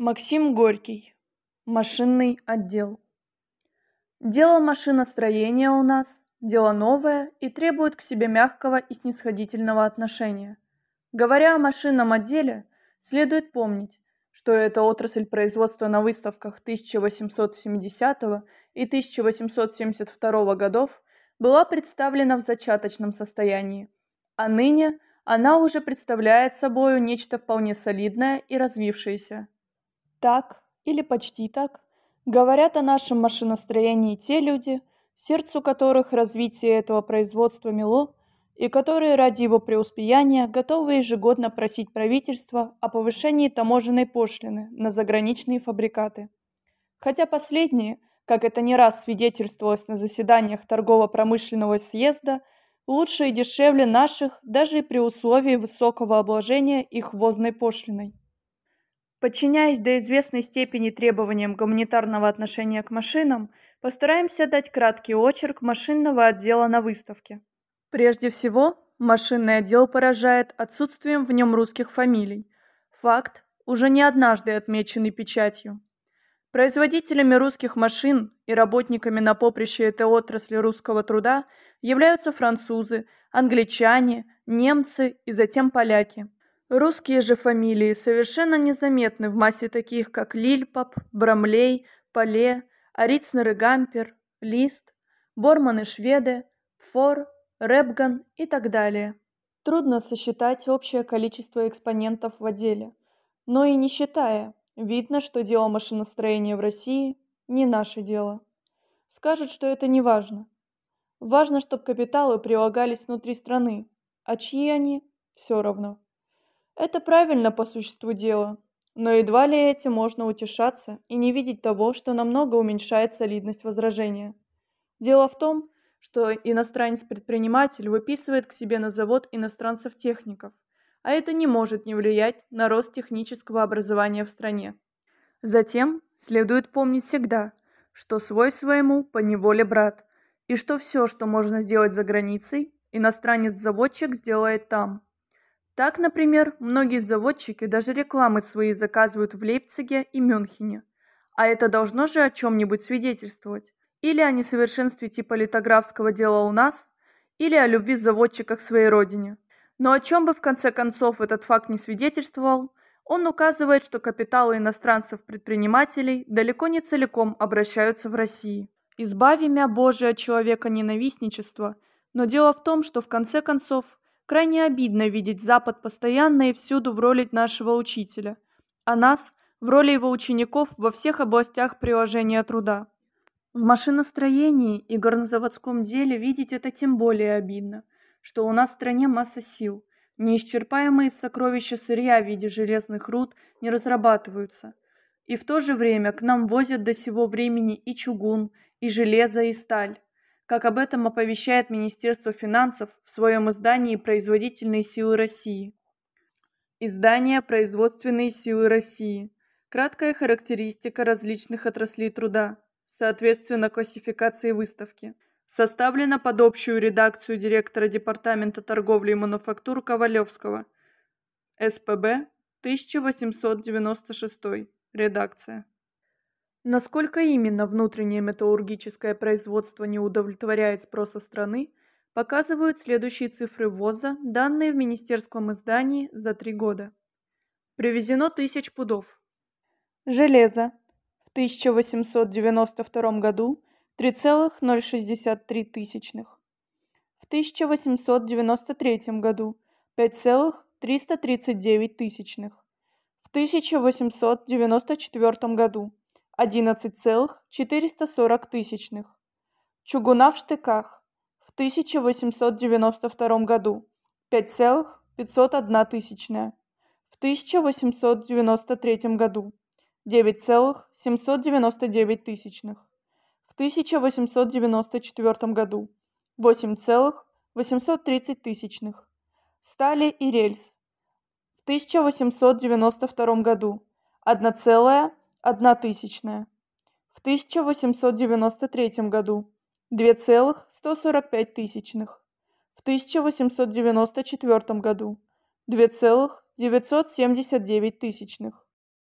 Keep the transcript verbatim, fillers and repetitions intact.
Максим Горький. Машинный отдел. Дело машиностроения у нас – дело новое и требует к себе мягкого и снисходительного отношения. Говоря о машинном отделе, следует помнить, что эта отрасль производства на выставках тысяча восемьсот семидесятого и тысяча восемьсот семьдесят второго годов была представлена в зачаточном состоянии, а ныне она уже представляет собою нечто вполне солидное и развившееся. Так, или почти так, говорят о нашем машиностроении те люди, сердцу которых развитие этого производства мило, и которые ради его преуспеяния готовы ежегодно просить правительства о повышении таможенной пошлины на заграничные фабрикаты. Хотя последние, как это не раз свидетельствовалось на заседаниях торгово-промышленного съезда, лучше и дешевле наших даже и при условии высокого обложения их ввозной пошлиной. Подчиняясь до известной степени требованиям гуманитарного отношения к машинам, постараемся дать краткий очерк машинного отдела на выставке. Прежде всего, машинный отдел поражает отсутствием в нем русских фамилий. Факт, уже не однажды отмеченный печатью. Производителями русских машин и работниками на поприще этой отрасли русского труда являются французы, англичане, немцы и затем поляки. Русские же фамилии совершенно незаметны в массе таких, как Лильпап, Брамлей, Пале, Арицнер и Гампер, Лист, Борман и Шведе, Пфор, Репган и так далее. Трудно сосчитать общее количество экспонентов в отделе, но и не считая, видно, что дело машиностроения в России не наше дело. Скажут, что это не важно. Важно, чтобы капиталы прилагались внутри страны, а чьи они – все равно. Это правильно по существу дела, но едва ли этим можно утешаться и не видеть того, что намного уменьшает солидность возражения. Дело в том, что иностранец-предприниматель выписывает к себе на завод иностранцев-техников, а это не может не влиять на рост технического образования в стране. Затем следует помнить всегда, что свой своему поневоле брат, и что все, что можно сделать за границей, иностранец-заводчик сделает там. Так, например, многие заводчики даже рекламы свои заказывают в Лейпциге и Мюнхене. А это должно же о чем-нибудь свидетельствовать. Или о несовершенстве типа литографского дела у нас, или о любви заводчика к своей родине. Но о чем бы в конце концов этот факт не свидетельствовал, он указывает, что капиталы иностранцев-предпринимателей далеко не целиком обращаются в России. Избави мя Боже от человека ненавистничества, но дело в том, что в конце концов крайне обидно видеть Запад постоянно и всюду в роли нашего учителя, а нас в роли его учеников во всех областях приложения труда. В машиностроении и горнозаводском деле видеть это тем более обидно, что у нас в стране масса сил, неисчерпаемые сокровища сырья в виде железных руд не разрабатываются, и в то же время к нам возят до сего времени и чугун, и железо, и сталь, как об этом оповещает Министерство финансов в своем издании «Производительные силы России». Издание «Производственные силы России». Краткая характеристика различных отраслей труда, соответственно классификации выставки. Составлено под общую редакцию директора Департамента торговли и мануфактур Ковалевского. СПБ, тысяча восемьсот девяносто шестой. Редакция. Насколько именно внутреннее металлургическое производство не удовлетворяет спроса страны, показывают следующие цифры ввоза, данные в министерском издании за три года. Привезено тысяч пудов. Железо в тысяча восемьсот девяносто втором году три целых ноль шестьдесят три тысячных. В тысяча восемьсот девяносто третьем году пять целых триста тридцать девять тысячных. В тысяча восемьсот девяносто четвертом году одиннадцать целых четыреста сорок тысячных. Чугуна в штыках в тысяча восемьсот девяносто втором году пять целых пятьсот одна тысячная. В тысяча восемьсот девяносто третьем году девять целых семьсот девяносто девять тысячных. В тысяча восемьсот девяносто четвертом году восемь целых восемьсот тридцать тысячных. Стали и рельс в тысяча восемьсот девяносто втором году одна целая одна тысячная. В тысяча восемьсот девяносто третьем году два целых сто сорок пять тысячных. В тысяча восемьсот девяносто четвертом году два целых девятьсот семьдесят девять тысячных.